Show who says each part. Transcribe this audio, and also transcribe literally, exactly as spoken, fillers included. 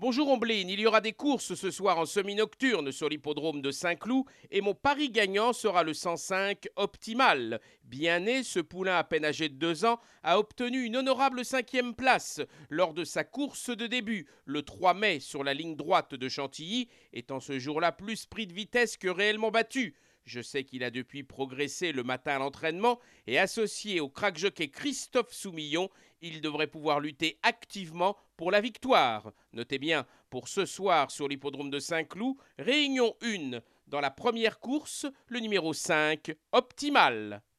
Speaker 1: Bonjour Ombline, il y aura des courses ce soir en semi-nocturne sur l'hippodrome de Saint-Cloud et mon pari gagnant sera le cent cinq Optimal. Bien né, ce poulain à peine âgé de deux ans a obtenu une honorable cinquième place lors de sa course de début, le trois mai sur la ligne droite de Chantilly, étant ce jour-là plus pris de vitesse que réellement battu. Je sais qu'il a depuis progressé le matin à l'entraînement et associé au crack jockey Christophe Soumillon, il devrait pouvoir lutter activement pour la victoire. Notez bien, pour ce soir sur l'hippodrome de Saint-Cloud, réunion un. Dans la première course, le numéro cinq, Optimal.